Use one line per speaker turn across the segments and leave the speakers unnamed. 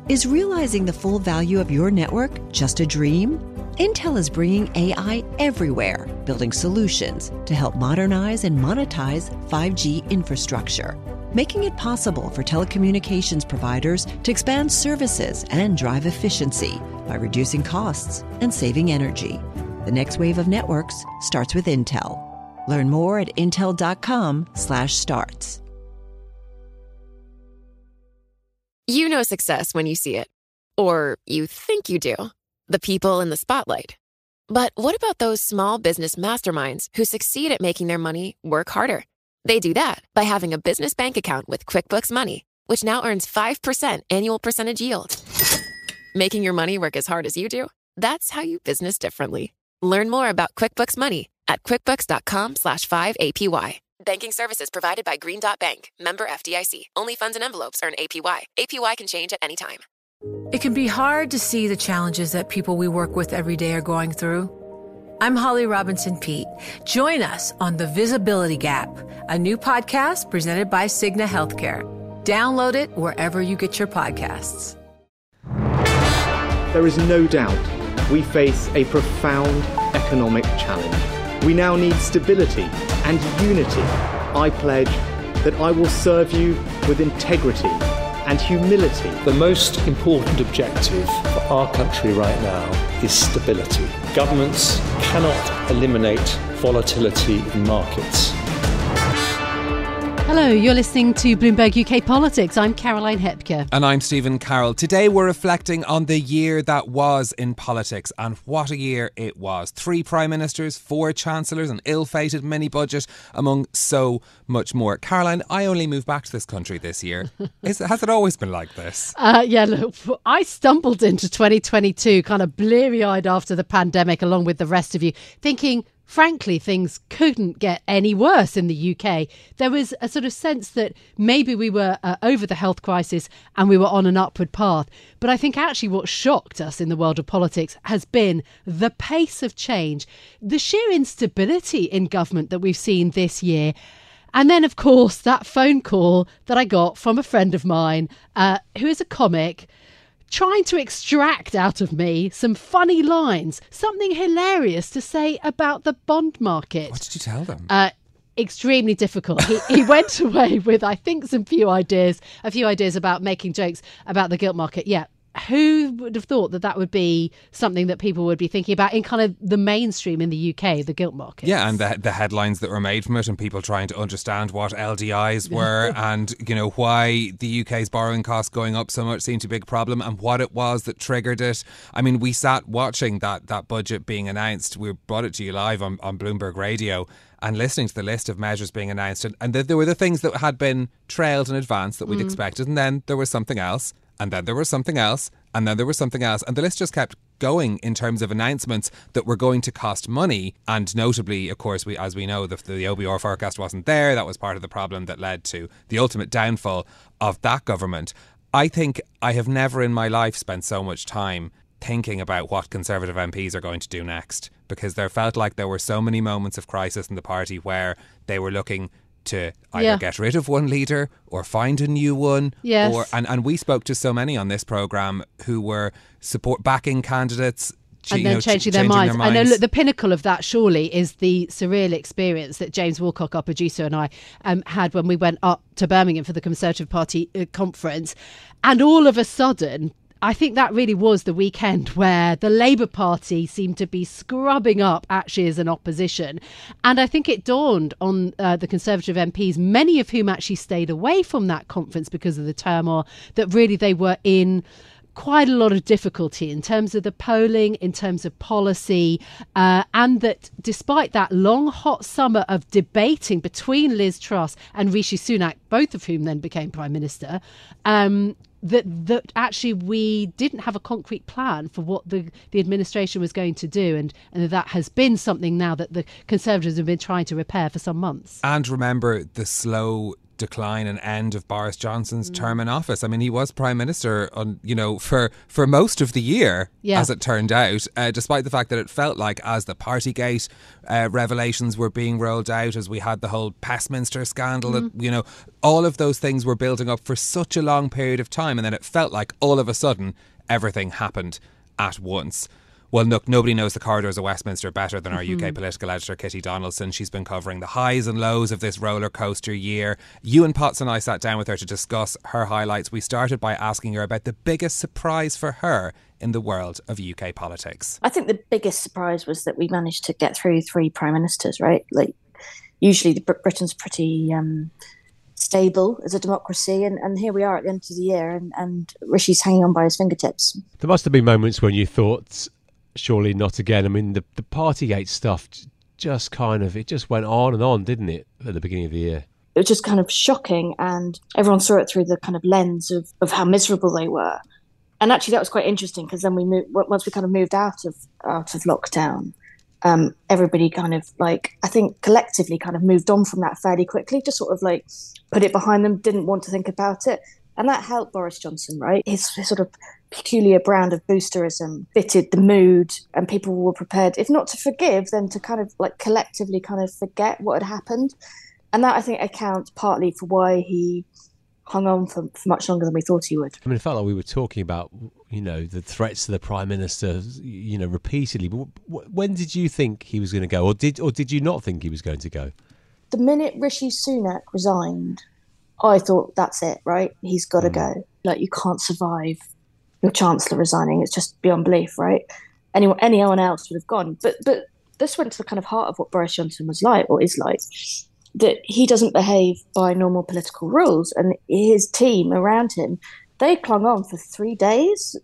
Is realizing the full value of your network just a dream? Intel is bringing AI everywhere, building solutions to help modernize and monetize 5G infrastructure, making it possible for telecommunications providers to expand services and drive efficiency by reducing costs and saving energy. The next wave of networks starts with Intel. Learn more at intel.com/starts.
You know success when you see it. Or you think you do. The people in the spotlight. But what about those small business masterminds who succeed at making their money work harder? They do that by having a business bank account with QuickBooks Money, which now earns 5% annual percentage yield. Making your money work as hard as you do? That's how you business differently. Learn more about QuickBooks Money at quickbooks.com/5APY. Banking services provided by Green Dot Bank. Member FDIC. Only funds and envelopes earn APY. APY can change at any time.
It can be hard to see the challenges that people we work with every day are going through. I'm Holly Robinson Peete. Join us on The Visibility Gap, a new podcast presented by Cigna Healthcare. Download it wherever you get your podcasts.
There is no doubt we face a profound economic challenge. We now need stability and unity. I pledge that I will serve you with integrity and humility.
The most important objective for our country right now is stability. Governments cannot eliminate volatility in markets.
Hello, you're listening to Bloomberg UK Politics. I'm Caroline Hepker.
And I'm Stephen Carroll. Today we're reflecting on the year that was in politics, and what a year it was. 3 prime ministers, 4 chancellors, an ill-fated mini-budget, among so much more. Caroline, I only moved back to this country this year. Has it always been like this?
Yeah, look, I stumbled into 2022 kind of bleary-eyed after the pandemic, along with the rest of you, thinking, frankly, things couldn't get any worse in the UK. There was a sort of sense that maybe we were over the health crisis and we were on an upward path. But I think actually what shocked us in the world of politics has been the pace of change, the sheer instability in government that we've seen this year. And then, of course, that phone call that I got from a friend of mine who is a comic, trying to extract out of me some funny lines, something hilarious to say about the bond market.
What did you tell them?
Extremely difficult. He went away with, I think, a few ideas about making jokes about the gilt market. Yeah. Who would have thought that would be something that people would be thinking about in kind of the mainstream in the UK, the gilt market?
Yeah, and the headlines that were made from it, and people trying to understand what LDIs were and, you know, why the UK's borrowing costs going up so much seemed to be a big problem, and what it was that triggered it. I mean, we sat watching that budget being announced. We brought it to you live on Bloomberg Radio, and listening to the list of measures being announced. And there were the things that had been trailed in advance that we'd expected, and then there was something else. And then there was something else, and then there was something else. And the list just kept going in terms of announcements that were going to cost money. And notably, of course, as we know, the OBR forecast wasn't there. That was part of the problem that led to the ultimate downfall of that government. I think I have never in my life spent so much time thinking about what Conservative MPs are going to do next, because there felt like there were so many moments of crisis in the party where they were looking to either get rid of one leader or find a new one.
Yes.
And we spoke to so many on this programme who were backing candidates
and then changing their minds. I know, look, the pinnacle of that surely is the surreal experience that James Wilcock, our producer, and I had when we went up to Birmingham for the Conservative Party conference. And all of a sudden, I think that really was the weekend where the Labour Party seemed to be scrubbing up actually as an opposition. And I think it dawned on the Conservative MPs, many of whom actually stayed away from that conference because of the turmoil, that really they were in quite a lot of difficulty in terms of the polling, in terms of policy, and that despite that long, hot summer of debating between Liz Truss and Rishi Sunak, both of whom then became Prime Minister, that actually we didn't have a concrete plan for what the administration was going to do, and that has been something now that the Conservatives have been trying to repair for some months.
And remember the slow decline and end of Boris Johnson's term in office. I mean, he was Prime Minister for most of the year, as it turned out, despite the fact that it felt like as the Partygate revelations were being rolled out, as we had the whole Pestminster scandal, that, all of those things were building up for such a long period of time, and then it felt like all of a sudden everything happened at once. Well, look, nobody knows the corridors of Westminster better than our UK political editor, Kitty Donaldson. She's been covering the highs and lows of this roller coaster year. Ewan Potts and I sat down with her to discuss her highlights. We started by asking her about the biggest surprise for her in the world of UK politics.
I think the biggest surprise was that we managed to get through 3 prime ministers, right? Like, usually Britain's pretty stable as a democracy, and here we are at the end of the year, and Rishi's hanging on by his fingertips.
There must have been moments when you thought, surely not again. I mean, the Partygate stuff just went on and on, didn't it, at the beginning of the year?
It was just kind of shocking, and everyone saw it through the kind of lens of how miserable they were. And actually that was quite interesting, because then once we kind of moved out of lockdown, everybody kind of, like, I think collectively kind of moved on from that fairly quickly, just sort of like put it behind them, didn't want to think about it. And that helped Boris Johnson, right? His sort of peculiar brand of boosterism fitted the mood, and people were prepared, if not to forgive, then to kind of like collectively kind of forget what had happened. And that, I think, accounts partly for why he hung on for much longer than we thought he would.
I mean, it felt like we were talking about, the threats to the Prime Minister, repeatedly. But when did you think he was going to go? Or did you not think he was going to go?
The minute Rishi Sunak resigned, I thought, that's it, right? He's got to go. Like, you can't survive your Chancellor resigning. It's just beyond belief, right? Anyone else would have gone. But this went to the kind of heart of what Boris Johnson was like, or is like, that he doesn't behave by normal political rules. And his team around him, they clung on for 3 days,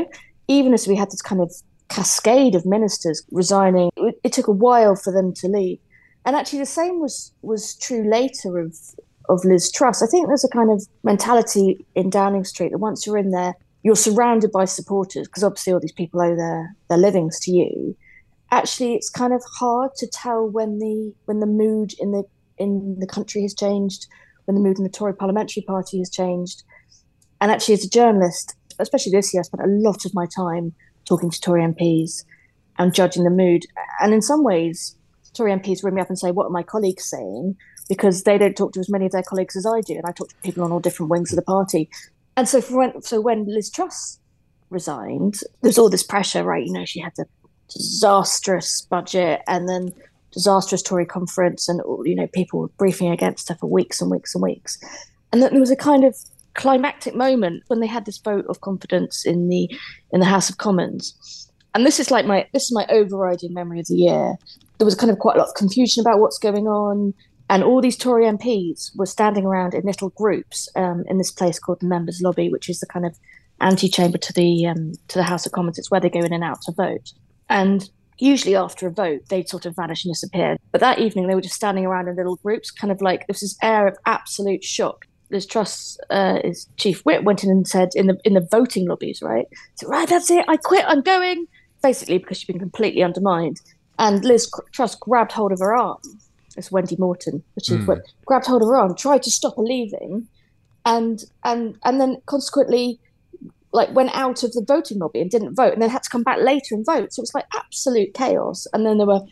even as we had this kind of cascade of ministers resigning. It took a while for them to leave. And actually the same was true later of Liz Truss. I think there's a kind of mentality in Downing Street that once you're in there, you're surrounded by supporters, because obviously all these people owe their livings to you. Actually, it's kind of hard to tell when the mood in the country has changed, when the mood in the Tory Parliamentary Party has changed. And actually, as a journalist, especially this year, I spent a lot of my time talking to Tory MPs and judging the mood. And in some ways, Tory MPs ring me up and say, what are my colleagues saying? Because they don't talk to as many of their colleagues as I do. And I talk to people on all different wings of the party. And so when Liz Truss resigned, there's all this pressure, right? She had the disastrous budget and then disastrous Tory conference, and people were briefing against her for weeks and weeks and weeks. And then there was a kind of climactic moment when they had this vote of confidence in the House of Commons. And this is my overriding memory of the year. There was kind of quite a lot of confusion about what's going on. And all these Tory MPs were standing around in little groups in this place called the Members' Lobby, which is the kind of antechamber to the House of Commons. It's where they go in and out to vote. And usually after a vote, they'd sort of vanish and disappear. But that evening, they were just standing around in little groups, kind of like this air of absolute shock. Liz Truss, his chief whip, went in and said in the voting lobbies, right? So, right, that's it. I quit. I'm going. Basically, because she'd been completely undermined. And Liz Truss grabbed hold of her arm. It's Wendy Morton, which is what grabbed hold of her arm, tried to stop her leaving, and then consequently, like, went out of the voting lobby and didn't vote, and then had to come back later and vote. So it was like absolute chaos. And then there were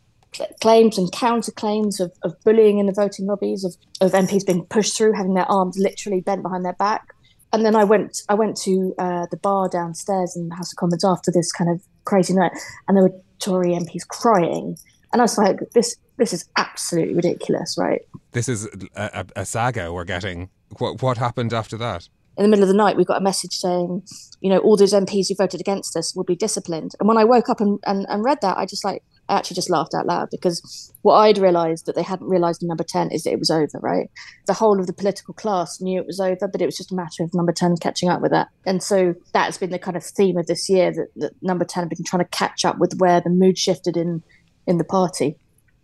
claims and counterclaims of bullying in the voting lobbies, of MPs being pushed through, having their arms literally bent behind their back. And then I went to the bar downstairs in the House of Commons after this kind of crazy night, and there were Tory MPs crying. And I was like, this is absolutely ridiculous, right?
This is a saga we're getting. What happened after that?
In the middle of the night, we got a message saying, all those MPs who voted against us will be disciplined. And when I woke up and read that, I actually just laughed out loud, because what I'd realised that they hadn't realised in Number 10 is that it was over, right? The whole of the political class knew it was over, but it was just a matter of Number 10 catching up with that. And so that's been the kind of theme of this year, that Number 10 have been trying to catch up with where the mood shifted in the party.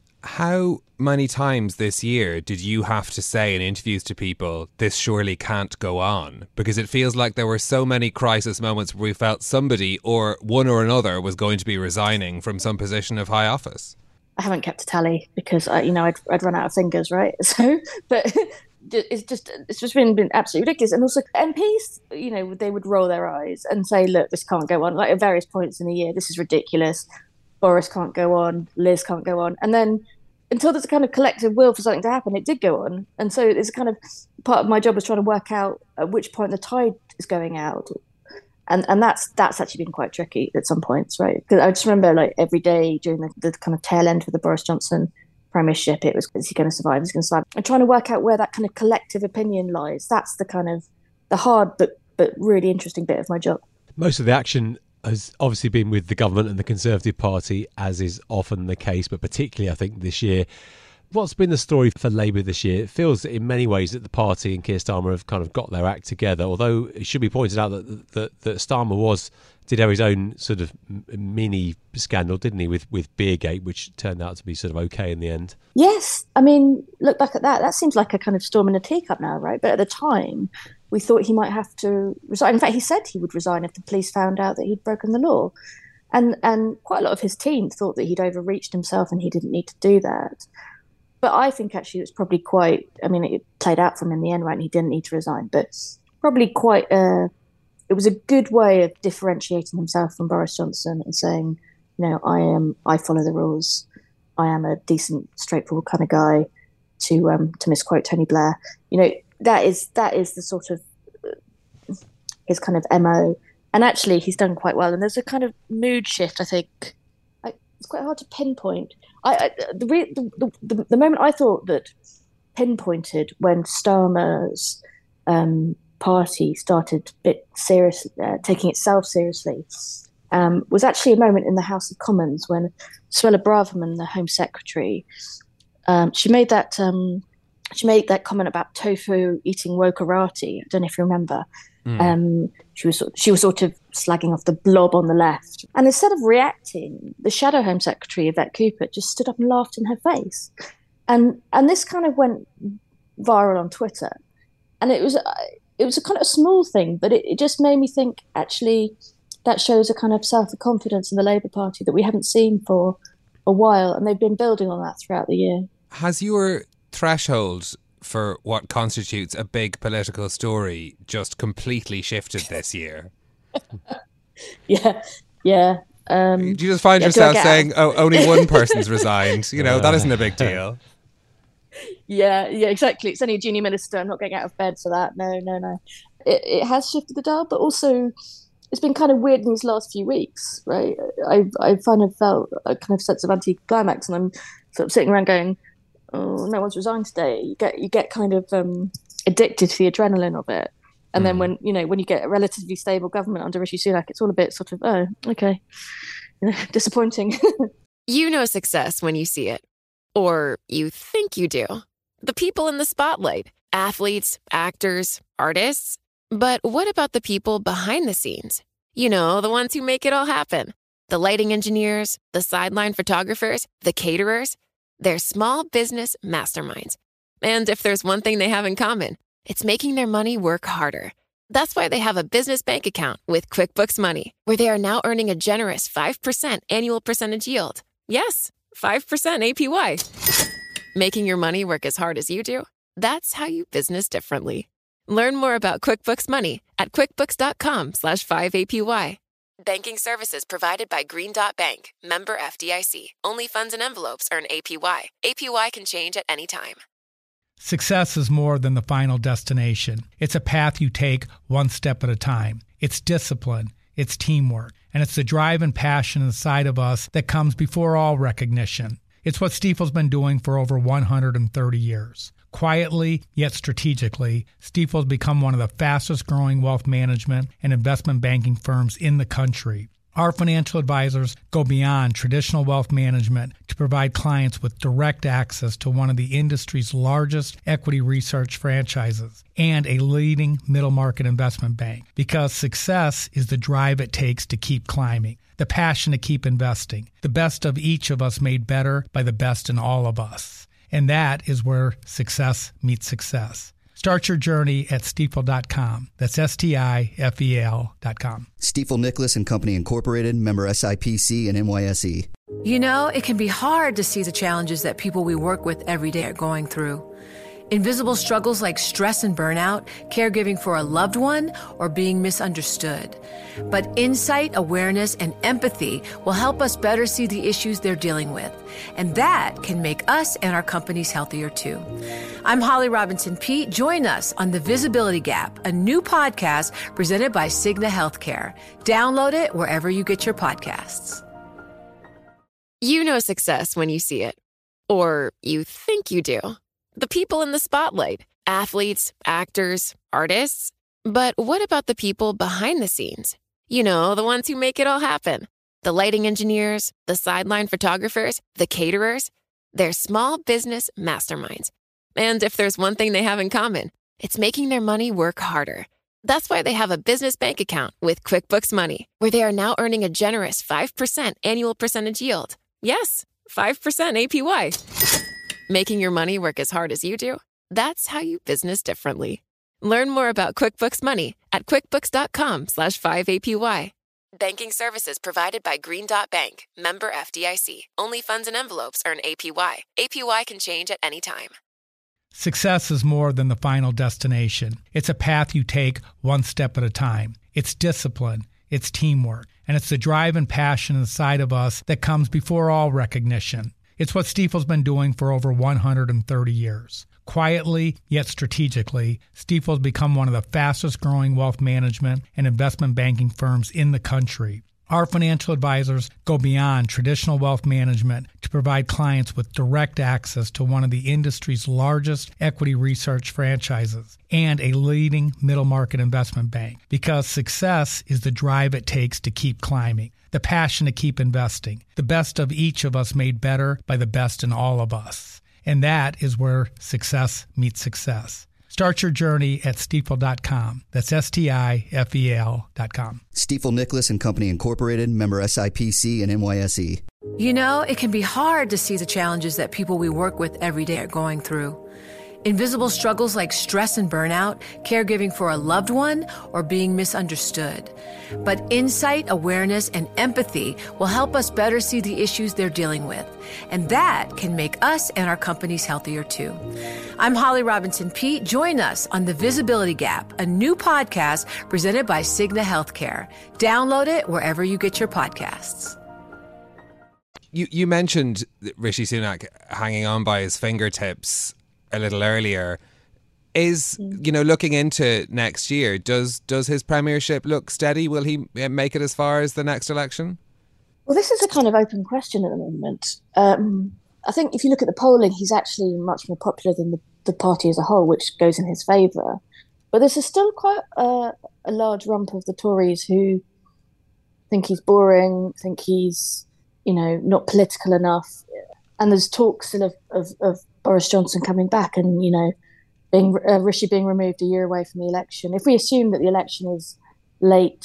How many times this year did you have to say in interviews to people, this surely can't go on? Because it feels like there were so many crisis moments where we felt somebody or one or another was going to be resigning from some position of high office.
I haven't kept a tally because I'd run out of fingers, right? So, but it's just been absolutely ridiculous. And also MPs, they would roll their eyes and say, look, this can't go on. Like at various points in the year, this is ridiculous. Boris can't go on. Liz can't go on. And then until there's a kind of collective will for something to happen, it did go on. And so it's kind of part of my job was trying to work out at which point the tide is going out. And that's actually been quite tricky at some points, right? Because I just remember like every day during the kind of tail end of the Boris Johnson premiership, it was, is he going to survive? Is he going to survive? And trying to work out where that kind of collective opinion lies. That's the kind of the hard but really interesting bit of my job.
Most of the action has obviously been with the government and the Conservative Party, as is often the case, but particularly I think this year. What's been the story for Labour this year? It feels that in many ways that the party and Keir Starmer have kind of got their act together, although it should be pointed out that Starmer did have his own sort of mini scandal, didn't he, with Beergate, which turned out to be sort of okay in the end.
Yes. I mean, look back at that seems like a kind of storm in a teacup now, right? But at the time, we thought he might have to resign. In fact, he said he would resign if the police found out that he'd broken the law. And quite a lot of his team thought that he'd overreached himself and he didn't need to do that. But I think actually it was probably it played out for him in the end, right? And he didn't need to resign. But probably it was a good way of differentiating himself from Boris Johnson and saying, I follow the rules. I am a decent, straightforward kind of guy, to misquote Tony Blair. That is the sort of his kind of MO. And actually, he's done quite well. And there's a kind of mood shift, I think. It's quite hard to pinpoint. The moment I thought that pinpointed when Starmer's party started a bit taking itself seriously was actually a moment in the House of Commons when Suella Braverman, the Home Secretary, she made that comment about tofu eating wokarati. I don't know if you remember. She was sort of slagging off the blob on the left, and instead of reacting, the Shadow Home Secretary, Yvette Cooper, just stood up and laughed in her face, and this kind of went viral on Twitter, and it was a kind of a small thing, but it just made me think actually that shows a kind of self-confidence in the Labour Party that we haven't seen for a while, and they've been building on that throughout the year.
Has your threshold for what constitutes a big political story just completely shifted this year?
Yeah.
Do you just find yourself saying, "Oh, only one person's resigned"? That isn't a big deal.
Yeah, exactly. It's only a junior minister. I'm not getting out of bed for that. No. It has shifted the dial, but also it's been kind of weird in these last few weeks, right? I kind of felt a kind of sense of anticlimax, and I'm sort of sitting around going, "Oh, no one's resigned today." You get kind of addicted to the adrenaline of it, and then when you get a relatively stable government under Rishi Sunak, it's all a bit sort of, oh, okay, disappointing.
Success when you see it, or you think you do. The people in the spotlight: athletes, actors, artists. But what about the people behind the scenes? The ones who make it all happen. The lighting engineers, the sideline photographers, the caterers. They're small business masterminds. And if there's one thing they have in common, it's making their money work harder. That's why they have a business bank account with QuickBooks Money, where they are now earning a generous 5% annual percentage yield. Yes, 5% APY. Making your money work as hard as you do? That's how you business differently. Learn more about QuickBooks Money at quickbooks.com/5APY. Banking services provided by Green Dot Bank. Member FDIC. Only funds and envelopes earn APY. APY can change at any time.
Success is more than the final destination. It's a path you take one step at a time. It's discipline. It's teamwork. And it's the drive and passion inside of us that comes before all recognition. It's what Stifel's been doing for over 130 years. Quietly, yet strategically, Stifel's become one of the fastest growing wealth management and investment banking firms in the country. Our financial advisors go beyond traditional wealth management to provide clients with direct access to one of the industry's largest equity research franchises and a leading middle market investment bank. Because success is the drive it takes to keep climbing, the passion to keep investing, the best of each of us made better by the best in all of us. And that is where success meets success. Start your journey at Stifel.com. That's STIFEL.com.
Stifel Nicholas and Company Incorporated, member SIPC and NYSE.
It can be hard to see the challenges that people we work with every day are going through. Invisible struggles like stress and burnout, caregiving for a loved one, or being misunderstood. But insight, awareness, and empathy will help us better see the issues they're dealing with. And that can make us and our companies healthier too. I'm Holly Robinson Peete. Join us on The Visibility Gap, a new podcast presented by Cigna Healthcare. Download it wherever you get your podcasts.
You know success when you see it. Or you think you do. The people in the spotlight, athletes, actors, artists. But what about the people behind the scenes? You know, the ones who make it all happen. The lighting engineers, the sideline photographers, the caterers. They're small business masterminds. And if there's one thing they have in common, it's making their money work harder. That's why they have a business bank account with QuickBooks Money, where they are now earning a generous 5% annual percentage yield. Yes, 5% APY. Making your money work as hard as you do? That's how you business differently. Learn more about QuickBooks Money at quickbooks.com/5APY. Banking services provided by Green Dot Bank, member FDIC. Only funds and envelopes earn APY. APY can change at any time.
Success is more than the final destination. It's a path you take one step at a time. It's discipline, it's teamwork, and it's the drive and passion inside of us that comes before all recognition. It's what Stifel's been doing for over 130 years. Quietly, yet strategically, Stifel's become one of the fastest-growing wealth management and investment banking firms in the country. Our financial advisors go beyond traditional wealth management to provide clients with direct access to one of the industry's largest equity research franchises and a leading middle-market investment bank, because success is the drive it takes to keep climbing, the passion to keep investing, the best of each of us made better by the best in all of us. And that is where success meets success. Start your journey at Stifel.com. That's Stifel.com.
Stifel Nicolaus and Company Incorporated, member SIPC and NYSE.
You know, it can be hard to see the challenges that people we work with every day are going through. Invisible struggles like stress and burnout, caregiving for a loved one, or being misunderstood. But insight, awareness, and empathy will help us better see the issues they're dealing with. And that can make us and our companies healthier too. I'm Holly Robinson Peete. Join us on The Visibility Gap, a new podcast presented by Cigna Healthcare. Download it wherever you get your podcasts.
You mentioned Rishi Sunak hanging on by his fingertips a little earlier. Is, looking into next year, does his premiership look steady? Will he make it as far as the next election?
Well, this is a kind of open question at the moment. I think if you look at the polling, he's actually much more popular than the party as a whole, which goes in his favour. But there's still quite a large rump of the Tories who think he's boring, think he's, not political enough. And there's talk still of Boris Johnson coming back and, Rishi being removed a year away from the election. If we assume that the election is late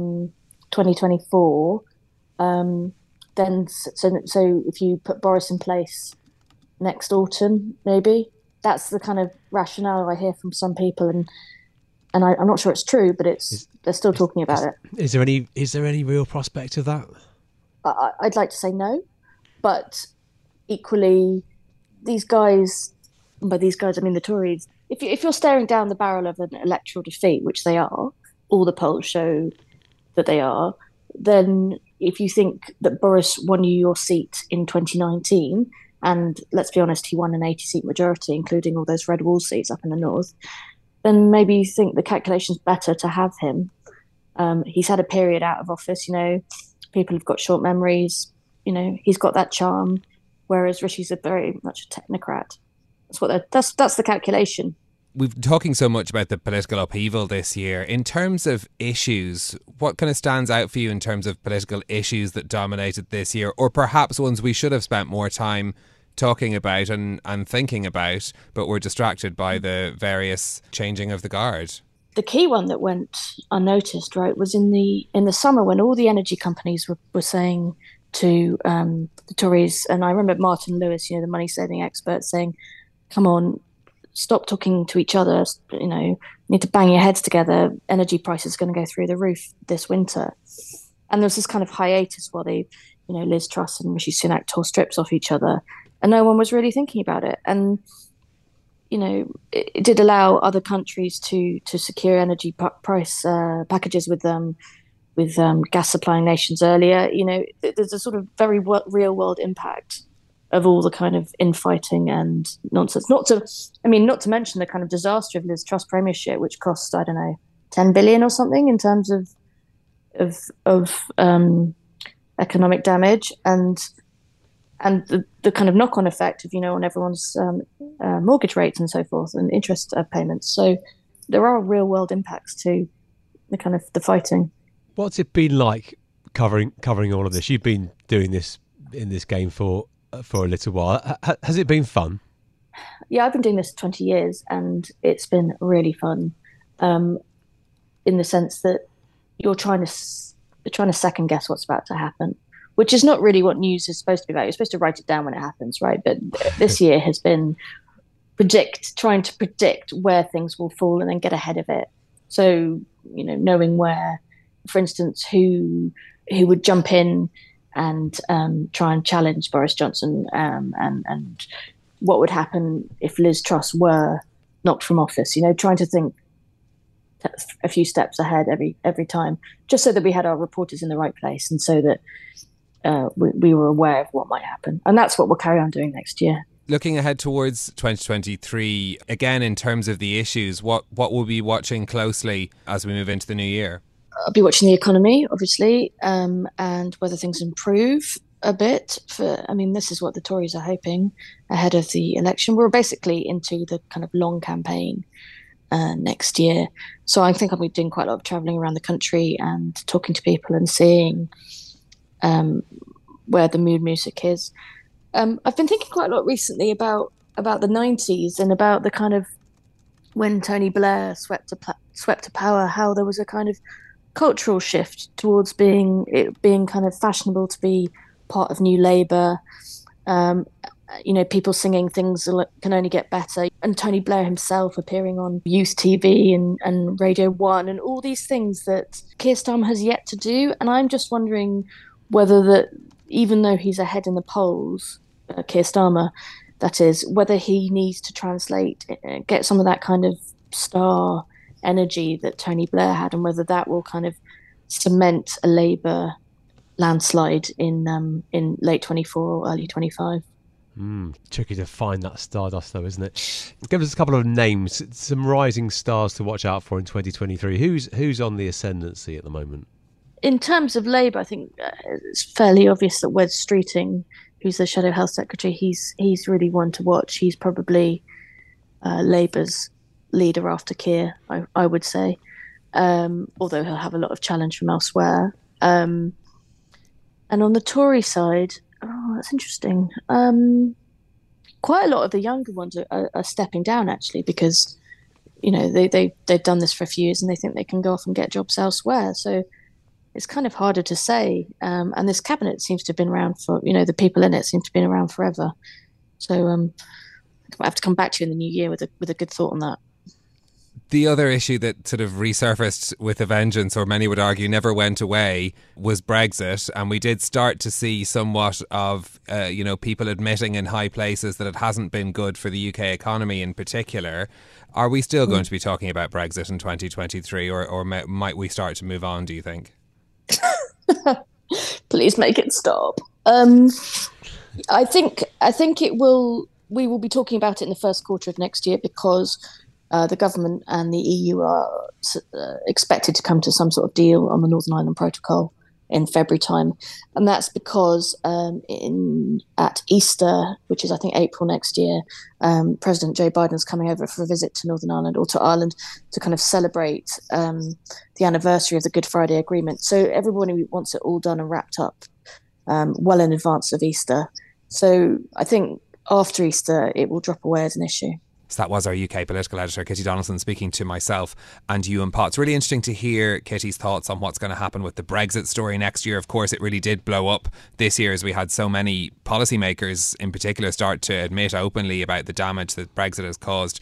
2024, then so if you put Boris in place next autumn, maybe that's the kind of rationale I hear from some people, and I'm not sure it's true, but they're still talking about it.
Is there any real prospect of that?
I'd like to say no, but equally, these guys, and by these guys I mean the Tories, if you're staring down the barrel of an electoral defeat, which they are, all the polls show that they are, then if you think that Boris won you your seat in 2019, and let's be honest, he won an 80-seat majority, including all those red wall seats up in the north, then maybe you think the calculation's better to have him. He's had a period out of office, people have got short memories, he's got that charm, whereas Rishi's very much a technocrat. That's the calculation.
We've been talking so much about the political upheaval this year. In terms of issues, what kind of stands out for you in terms of political issues that dominated this year, or perhaps ones we should have spent more time talking about and thinking about, but were distracted by the various changing of the guard?
The key one that went unnoticed, right, was in the summer when all the energy companies were saying to the Tories, and I remember Martin Lewis, the money saving expert, saying, "Come on, stop talking to each other. Need to bang your heads together. Energy prices are going to go through the roof this winter." And there was this kind of hiatus while they, Liz Truss and Rishi Sunak tore strips off each other, and no one was really thinking about it. And it did allow other countries to secure energy price packages with gas supplying nations earlier. There's a sort of very real world impact of all the kind of infighting and nonsense. Not to mention the kind of disaster of Liz Truss premiership, which cost, I don't know, 10 billion or something in terms of economic damage and the kind of knock-on effect of, on everyone's mortgage rates and so forth and interest payments. So there are real-world impacts to the kind of the fighting.
What's it been like covering all of this? You've been doing this in this game for a little while. Has it been fun?
Yeah, I've been doing this 20 years and it's been really fun, in the sense that you're trying to second guess what's about to happen, which is not really what news is supposed to be about. You're supposed to write it down when it happens, right? But this year has been trying to predict where things will fall and then get ahead of it. So, knowing where, for instance, who would jump in and try and challenge Boris Johnson, and what would happen if Liz Truss were knocked from office, trying to think a few steps ahead every time, just so that we had our reporters in the right place and so that we were aware of what might happen. And that's what we'll carry on doing next year.
Looking ahead towards 2023, again, in terms of the issues, what we'll be watching closely as we move into the new year?
I'll be watching the economy, obviously, and whether things improve a bit. This is what the Tories are hoping ahead of the election. We're basically into the kind of long campaign next year. So I think I'll be doing quite a lot of travelling around the country and talking to people and seeing where the mood music is. I've been thinking quite a lot recently about the 90s and about the kind of when Tony Blair swept to power, how there was a kind of cultural shift towards being kind of fashionable to be part of New Labour. People singing things can only get better, and Tony Blair himself appearing on Youth TV and Radio 1 and all these things that Keir Starmer has yet to do. And I'm just wondering whether that, even though he's ahead in the polls, Keir Starmer, that is, whether he needs to get some of that kind of star energy that Tony Blair had, and whether that will kind of cement a Labour landslide in late 24 or early 25.
Tricky to find that stardust, though, isn't it? Give us a couple of names, some rising stars to watch out for in 2023. Who's on the ascendancy at the moment?
In terms of Labour, I think it's fairly obvious that Wes Streeting, who's the Shadow Health Secretary, he's really one to watch. He's probably Labour's leader after Keir, I would say, although he'll have a lot of challenge from elsewhere. And on the Tory side, that's interesting. Quite a lot of the younger ones are stepping down, actually, because they've done this for a few years and they think they can go off and get jobs elsewhere. So it's kind of harder to say. And this cabinet seems to have been around for, the people in it seem to have been around forever. So I might have to come back to you in the new year with a good thought on that.
The other issue that sort of resurfaced with a vengeance, or many would argue never went away, was Brexit. And we did start to see somewhat of, people admitting in high places that it hasn't been good for the UK economy in particular. Are we still going to be talking about Brexit in 2023, or might we start to move on, do you think?
Please make it stop. I think it will. We will be talking about it in the first quarter of next year because the government and the EU are expected to come to some sort of deal on the Northern Ireland Protocol in February time. And that's because at Easter, which is I think April next year, President Joe Biden's coming over for a visit to Northern Ireland, or to Ireland, to kind of celebrate the anniversary of the Good Friday Agreement. So everybody wants it all done and wrapped up well in advance of Easter. So I think after Easter, it will drop away as an issue.
So that was our UK political editor, Kitty Donaldson, speaking to myself and Ewan Potts. Really interesting to hear Kitty's thoughts on what's going to happen with the Brexit story next year. Of course, it really did blow up this year as we had so many policymakers in particular start to admit openly about the damage that Brexit has caused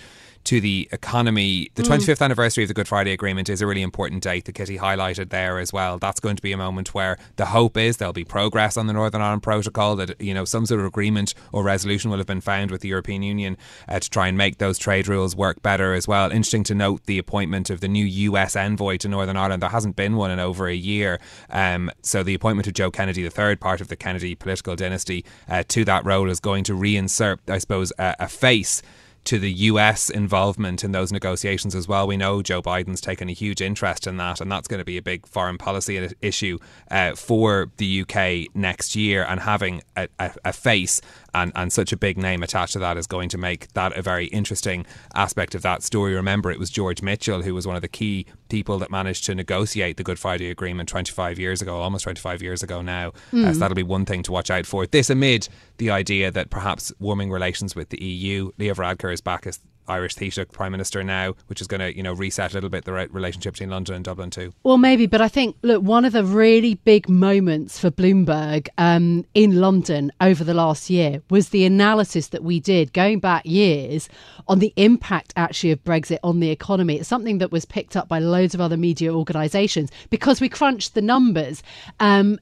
to the economy. The 25th anniversary of the Good Friday Agreement is a really important date that Kitty highlighted there as well. That's going to be a moment where the hope is there'll be progress on the Northern Ireland Protocol, that, you know, some sort of agreement or resolution will have been found with the European Union to try and make those trade rules work better as well. Interesting to note the appointment of the new US envoy to Northern Ireland. There hasn't been one in over a year. So the appointment of Joe Kennedy III, part of the Kennedy political dynasty, to that role is going to reinsert, I suppose, a face to the US involvement in those negotiations as well. We know Joe Biden's taken a huge interest in that, and that's going to be a big foreign policy issue for the UK next year, and having a face and such a big name attached to that is going to make that a very interesting aspect of that story. Remember, it was George Mitchell who was one of the key people that managed to negotiate the Good Friday Agreement 25 years ago, almost 25 years ago now. So that'll be one thing to watch out for. This amid the idea that perhaps warming relations with the EU. Leo Varadkar is back as Irish Taoiseach Prime Minister now, which is going to, you know, reset a little bit the relationship between London and Dublin too. Well,
maybe, but I think, look, one of the really big moments for Bloomberg in London over the last year was the analysis that we did going back years on the impact actually of Brexit on the economy. It's something that was picked up by loads of other media organisations because we crunched the numbers, and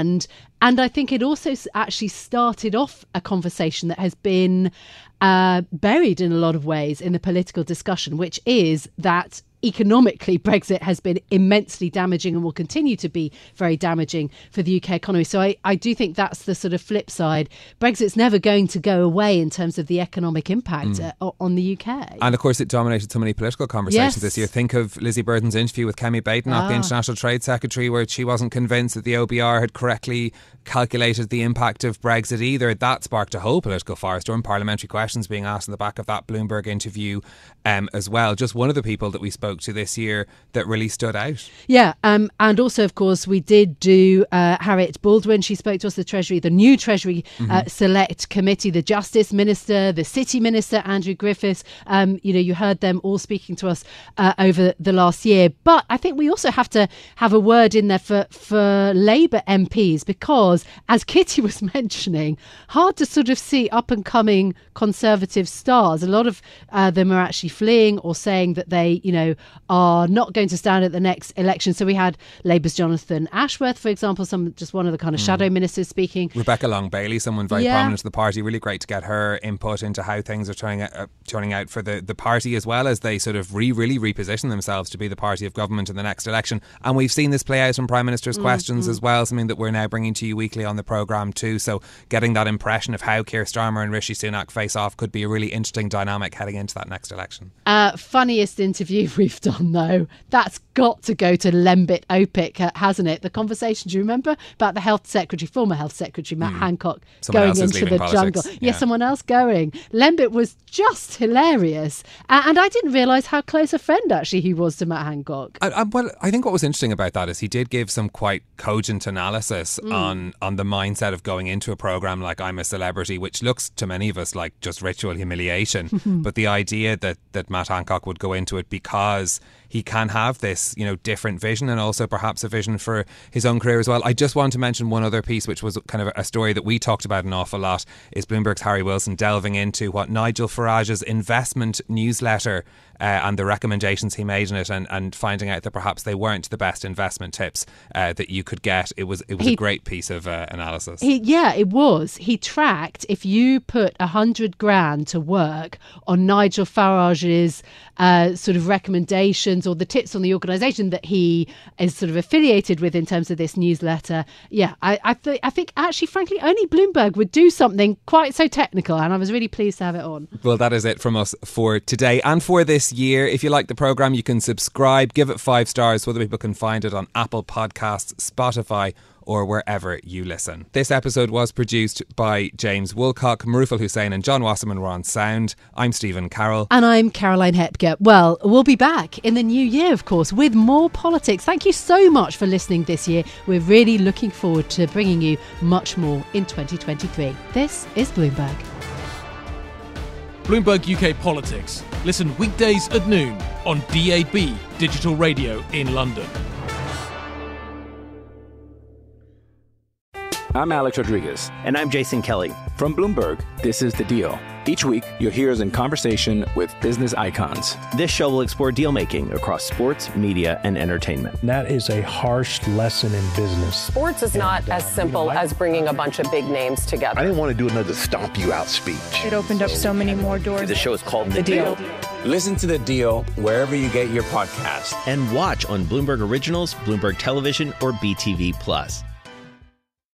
I think it also actually started off a conversation that has been buried in a lot of ways in the political discussion, which is that economically Brexit has been immensely damaging and will continue to be very damaging for the UK economy. So I do think that's the sort of flip side. Brexit's never going to go away in terms of the economic impact on the UK.
And of course it dominated so many political conversations this year. Think of Lizzie Burden's interview with Kemi Badenoch, the International Trade Secretary, where she wasn't convinced that the OBR had correctly calculated the impact of Brexit either. That sparked a whole political firestorm, parliamentary questions being asked in the back of that Bloomberg interview as well. Just one of the people that we spoke to this year that really stood out.
Yeah, and also, of course, we did do Harriet Baldwin. She spoke to us, the new Treasury Select Committee, the Justice Minister, the City Minister, Andrew Griffiths. You heard them all speaking to us over the last year. But I think we also have to have a word in there for Labour MPs, because, as Kitty was mentioning, hard to sort of see up-and-coming Conservative stars. A lot of them are actually fleeing or saying that they, are not going to stand at the next election. So we had Labour's Jonathan Ashworth, for example, just one of the kind of shadow ministers speaking.
Rebecca Long-Bailey, someone very prominent to the party. Really great to get her input into how things are turning out for the party, as well as they sort of really reposition themselves to be the party of government in the next election. And we've seen this play out from Prime Minister's questions as well, something that we're now bringing to you weekly on the programme too. So getting that impression of how Keir Starmer and Rishi Sunak face off could be a really interesting dynamic heading into that next election.
Funniest interview we've done, though, that's got to go to Lembit Opik, hasn't it? The conversation, do you remember, about the former Health Secretary Matt Hancock going into the jungle? Yeah, someone else going. Lembit was just hilarious. And I didn't realise how close a friend actually he was to Matt Hancock.
Well, I think what was interesting about that is he did give some quite cogent analysis on the mindset of going into a programme like I'm a Celebrity, which looks to many of us like just ritual humiliation. But the idea that Matt Hancock would go into it because he can have this, different vision, and also perhaps a vision for his own career as well. I just want to mention one other piece, which was kind of a story that we talked about an awful lot, is Bloomberg's Harry Wilson delving into what Nigel Farage's investment newsletter and the recommendations he made in it, and finding out that perhaps they weren't the best investment tips that you could get. It was a great piece of analysis.
It was. He tracked, if you put 100 grand to work on Nigel Farage's sort of recommendations or the tips on the organisation that he is sort of affiliated with in terms of this newsletter. Yeah, I think actually, frankly, only Bloomberg would do something quite so technical, and I was really pleased to have it on.
Well, that is it from us for today and for this year. If you like the programme, you can subscribe, give it 5 stars so other people can find it on Apple Podcasts, Spotify, or wherever you listen. This episode was produced by James Woolcock, Marufal Hussain and John Wasserman were on sound. I'm Stephen Carroll.
And I'm Caroline Hepker. Well, we'll be back in the new year, of course, with more politics. Thank you so much for listening this year. We're really looking forward to bringing you much more in 2023. This is Bloomberg.
Bloomberg UK Politics. Listen weekdays at noon on DAB Digital Radio in London.
I'm Alex Rodriguez.
And I'm Jason Kelly.
From Bloomberg, this is The Deal. Each week, you'll hear us in conversation with business icons.
This show will explore deal-making across sports, media, and entertainment.
That is a harsh lesson in business.
Sports is not as simple as bringing a bunch of big names together.
I didn't want to do another stomp you out speech.
It opened up so many more doors.
The show is called The Deal.
Listen to The Deal wherever you get your podcast.
And watch on Bloomberg Originals, Bloomberg Television, or BTV+.